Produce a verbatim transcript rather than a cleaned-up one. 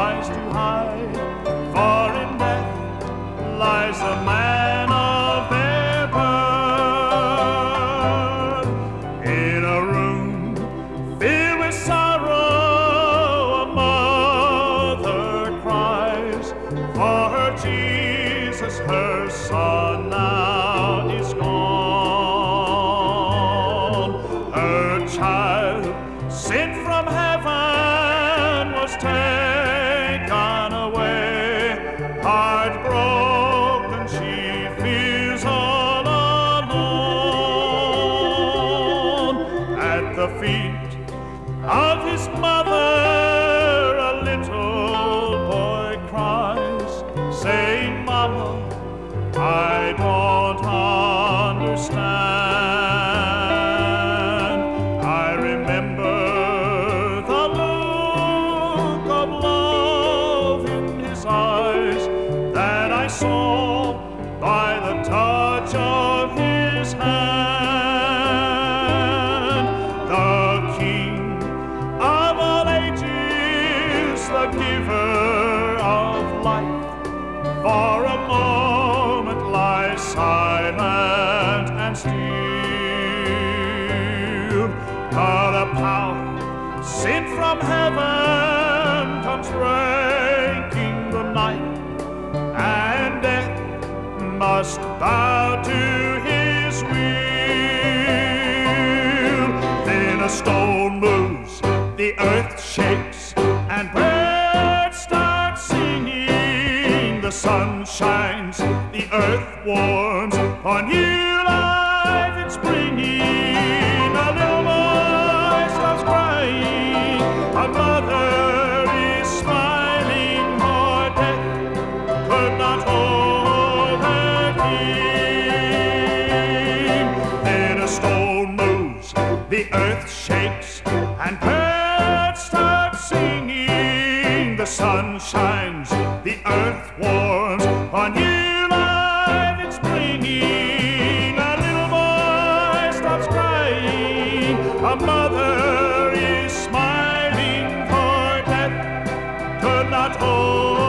tries to hide, for in death lies the man of their birth. In a room filled with sorrow, a mother cries for her Jesus, her son now is gone. Her child, sent from heaven, was taken away. Heartbroken, she feels all alone. At the feet of his mother, a little boy cries, saying, "Mama, I don't understand." I remember the look of love in his eyes that I saw by the touch of his hand. The King of all ages, the giver of life, for a moment lies silent and still. But a power sent from heaven comes breaking the night, and death must bow to his will. Then a stone moves, the earth shakes, and birds start singing. The sun shines, the earth warms, on new life it's bringing. A little boy stops crying, a mother is smiling, for death could not hold her king. Then a stone moves, the earth shakes, and birds start singing. The sun shines, the earth warms, on new life it's bringing. A little boy stops crying, a mother is smiling, for death could not hold